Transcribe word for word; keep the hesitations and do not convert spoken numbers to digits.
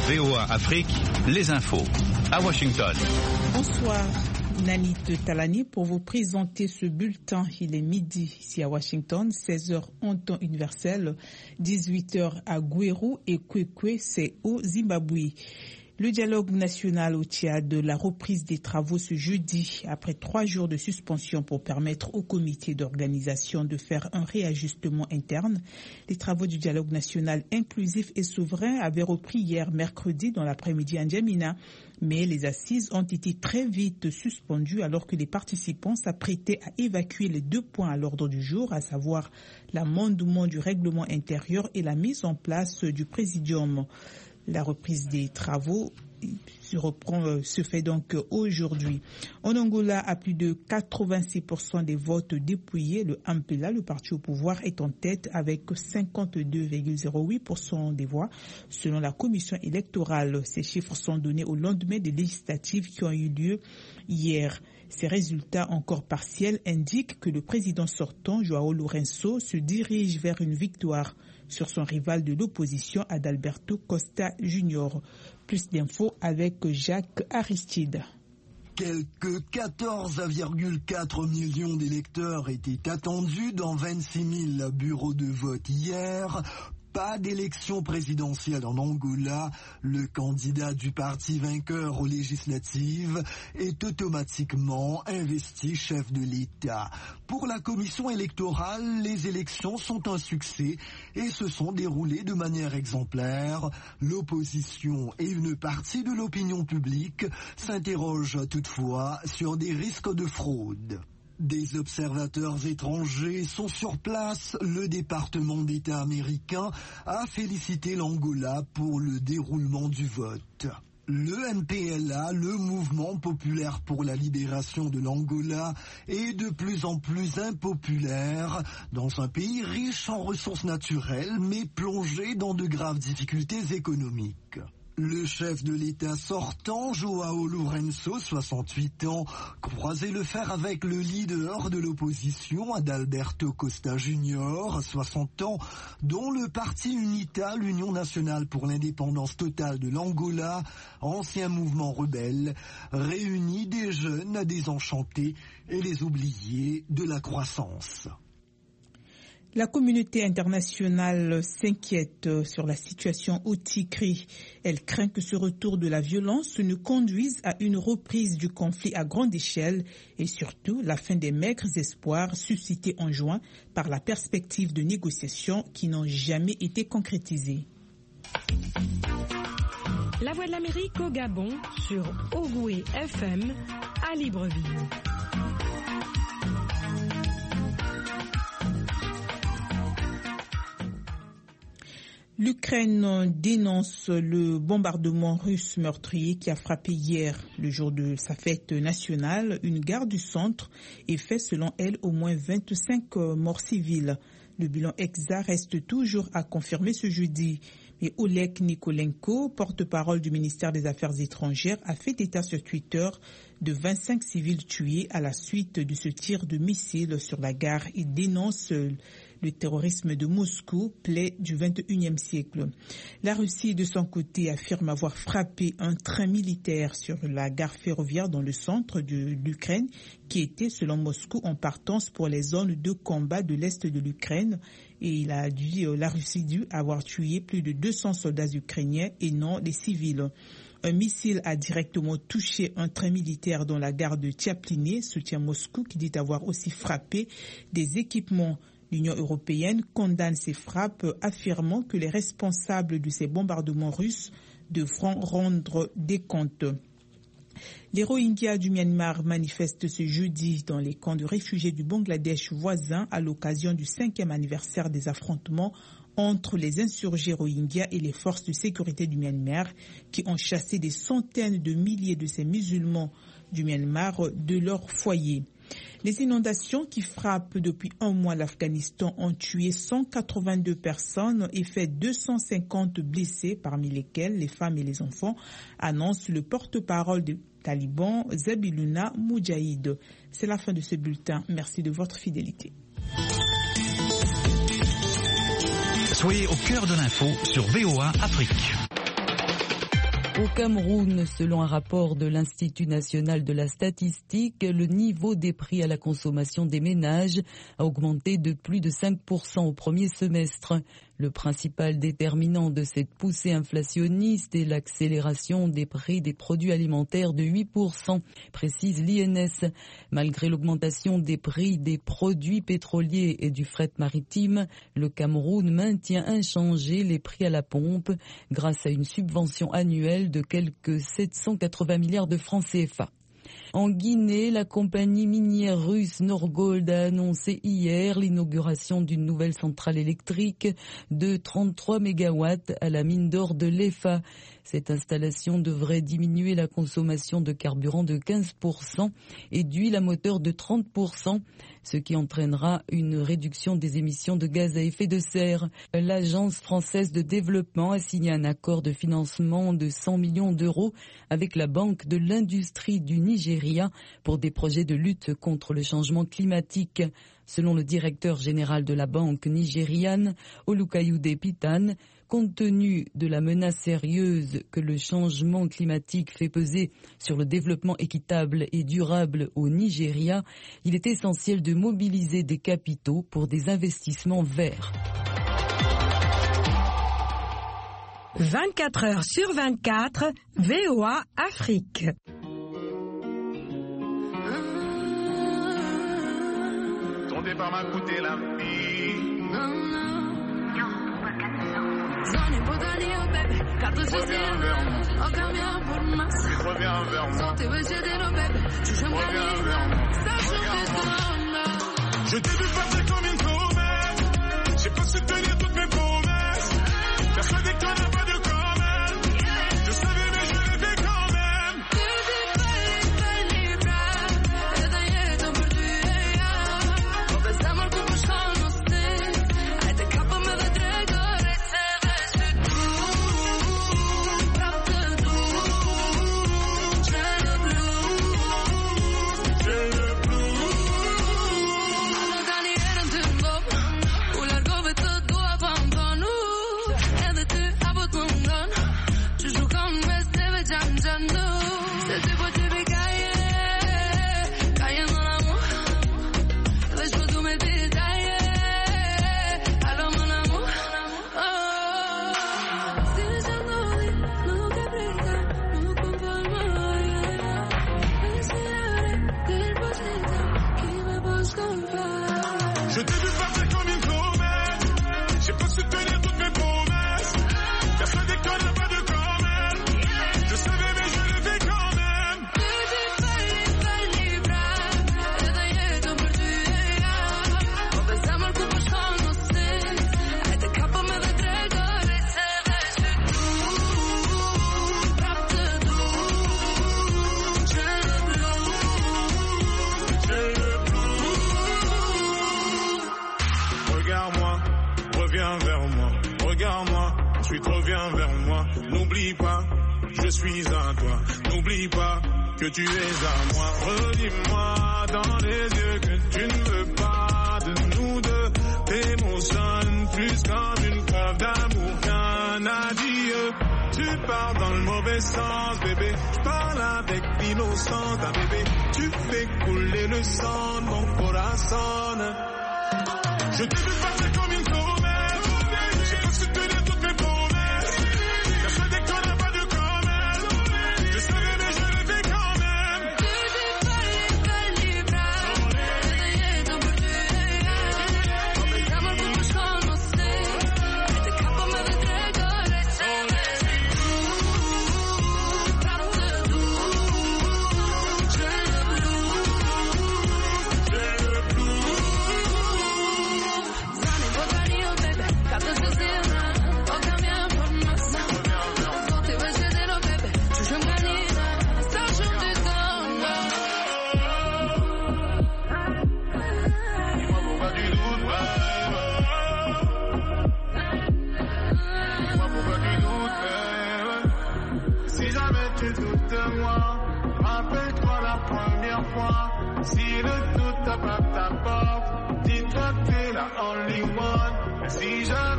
V O A Afrique, les infos. À Washington. Bonsoir, Nanit Talani, pour vous présenter ce bulletin. Il est midi ici à Washington, seize heures en temps universel, dix-huit heures à Gweru et Kwekwe, c'est au Zimbabwe. Le dialogue national au Tchad, la reprise des travaux ce jeudi, après trois jours de suspension pour permettre au comité d'organisation de faire un réajustement interne. Les travaux du dialogue national inclusif et souverain avaient repris hier mercredi dans l'après-midi à N'Djamena, mais les assises ont été très vite suspendues alors que les participants s'apprêtaient à évacuer les deux points à l'ordre du jour, à savoir l'amendement du règlement intérieur et la mise en place du présidium. La reprise des travaux se, reprend, se fait donc aujourd'hui. En Angola, à plus de quatre-vingt-six pour cent des votes dépouillés, le M P L A, le parti au pouvoir, est en tête avec cinquante-deux virgule zéro huit pour cent des voix. Selon la commission électorale, ces chiffres sont donnés au lendemain des législatives qui ont eu lieu hier. Ces résultats encore partiels indiquent que le président sortant, João Lourenço, se dirige vers une victoire sur son rival de l'opposition, Adalberto Costa Junior. Plus d'infos avec Jacques Aristide. Quelques quatorze virgule quatre millions d'électeurs étaient attendus dans vingt-six mille bureaux de vote hier. Pas d'élection présidentielle en Angola, le candidat du parti vainqueur aux législatives est automatiquement investi chef de l'État. Pour la commission électorale, les élections sont un succès et se sont déroulées de manière exemplaire. L'opposition et une partie de l'opinion publique s'interrogent toutefois sur des risques de fraude. Des observateurs étrangers sont sur place. Le département d'État américain a félicité l'Angola pour le déroulement du vote. Le M P L A, le mouvement populaire pour la libération de l'Angola, est de plus en plus impopulaire dans un pays riche en ressources naturelles mais plongé dans de graves difficultés économiques. Le chef de l'État sortant, João Lourenço, soixante-huit ans, croisait le fer avec le leader de l'opposition, Adalberto Costa Junior, soixante ans, dont le parti UNITA, l'Union nationale pour l'indépendance totale de l'Angola, ancien mouvement rebelle, réunit des jeunes désenchantés et les oubliés de la croissance. La communauté internationale s'inquiète sur la situation au Tikri. Elle craint que ce retour de la violence ne conduise à une reprise du conflit à grande échelle et surtout la fin des maigres espoirs suscités en juin par la perspective de négociations qui n'ont jamais été concrétisées. La Voix de l'Amérique au Gabon sur Ogoué F M à Libreville. L'Ukraine dénonce le bombardement russe meurtrier qui a frappé hier, le jour de sa fête nationale, une gare du centre et fait selon elle au moins vingt-cinq morts civils. Le bilan exact reste toujours à confirmer ce jeudi. Mais Oleg Nikolenko, porte-parole du ministère des Affaires étrangères, a fait état sur Twitter de vingt-cinq civils tués à la suite de ce tir de missile sur la gare. Il dénonce le terrorisme de Moscou, plaie du vingt et unième siècle. La Russie, de son côté, affirme avoir frappé un train militaire sur la gare ferroviaire dans le centre de l'Ukraine, qui était, selon Moscou, en partance pour les zones de combat de l'Est de l'Ukraine. Et il a dit, la Russie dit avoir tué plus de deux cents soldats ukrainiens et non les civils. Un missile a directement touché un train militaire dans la gare de Tchapliny, soutient Moscou, qui dit avoir aussi frappé des équipements. L'Union européenne condamne ces frappes, affirmant que les responsables de ces bombardements russes devront rendre des comptes. Les Rohingyas du Myanmar manifestent ce jeudi dans les camps de réfugiés du Bangladesh voisin à l'occasion du cinquième anniversaire des affrontements entre les insurgés Rohingyas et les forces de sécurité du Myanmar qui ont chassé des centaines de milliers de ces musulmans du Myanmar de leur foyer. Les inondations qui frappent depuis un mois l'Afghanistan ont tué cent quatre-vingt-deux personnes et fait deux cent cinquante blessés, parmi lesquels les femmes et les enfants, annonce le porte-parole des talibans Zabiullah Mujahid. C'est la fin de ce bulletin. Merci de votre fidélité. Soyez au cœur de l'info sur V O A Afrique. Au Cameroun, selon un rapport de l'Institut national de la statistique, le niveau des prix à la consommation des ménages a augmenté de plus de cinq pour cent au premier semestre. Le principal déterminant de cette poussée inflationniste est l'accélération des prix des produits alimentaires de huit pour cent, précise l'I N S. Malgré l'augmentation des prix des produits pétroliers et du fret maritime, le Cameroun maintient inchangés les prix à la pompe grâce à une subvention annuelle de quelques sept cent quatre-vingts milliards de francs C F A. En Guinée, la compagnie minière russe Norgold a annoncé hier l'inauguration d'une nouvelle centrale électrique de trente-trois mégawatts à la mine d'or de l'Efa. Cette installation devrait diminuer la consommation de carburant de quinze pour cent et d'huile à moteur de trente pour cent, ce qui entraînera une réduction des émissions de gaz à effet de serre. L'Agence française de développement a signé un accord de financement de cent millions d'euros avec la Banque de l'industrie du Nigeria pour des projets de lutte contre le changement climatique. Selon le directeur général de la banque nigériane, Olukayode Pitan, compte tenu de la menace sérieuse que le changement climatique fait peser sur le développement équitable et durable au Nigeria, il est essentiel de mobiliser des capitaux pour des investissements verts. vingt-quatre heures sur vingt-quatre, V O A Afrique. Ton départ m'a coûté la vie. Zone Bogani, oh bébé, quatre Reviens vers moi. au camion pour ma Reviens vers moi. santé, veux j'ai des bébé, tu joues Reviens vers moi. ça joue Je t'ai vu passer comme une comète. J'ai pas su tenir toutes mes promesses. Persuadé que t'en as pas de comète. Je savais mais je l'ai fait quand même. Je t'ai vu passer comme une comète. J'ai pas su tenir toutes mes promesses. Persuadé que t'en as pas de comète. Je savais mais je l'ai fait quand même. Regarde-moi, reviens vers moi. Regarde-moi, ensuite reviens vers moi. N'oublie pas, je suis à toi. N'oublie pas que tu es à moi. Redis-moi dans les yeux que tu ne veux pas de nous deux. T'émotionnes plus comme une preuve d'amour qu'un adieu. Tu pars dans le mauvais sens, bébé. Je parle avec l'innocence d'un bébé. Tu fais couler le sang de mon corazon. Je t'ai vu passer comme une comète. J'ai pas su tenir toutes mes promesses. Persuadé que t'en as pas de comète. Je savais mais je l'ai fait quand même. Tu doutes de moi, rappelle-toi la première fois. Si le doute tape à ta porte, dis-toi que t'es la only one. Si jamais